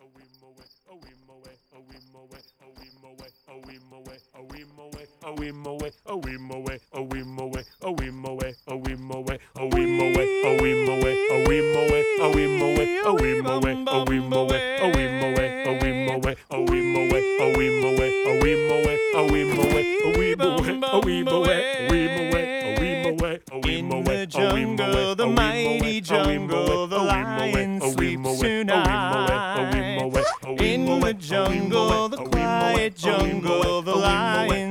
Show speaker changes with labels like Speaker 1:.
Speaker 1: In the jungle, the mighty jungle, the lion sleeps tonight. In the jungle, the quiet jungle, the lion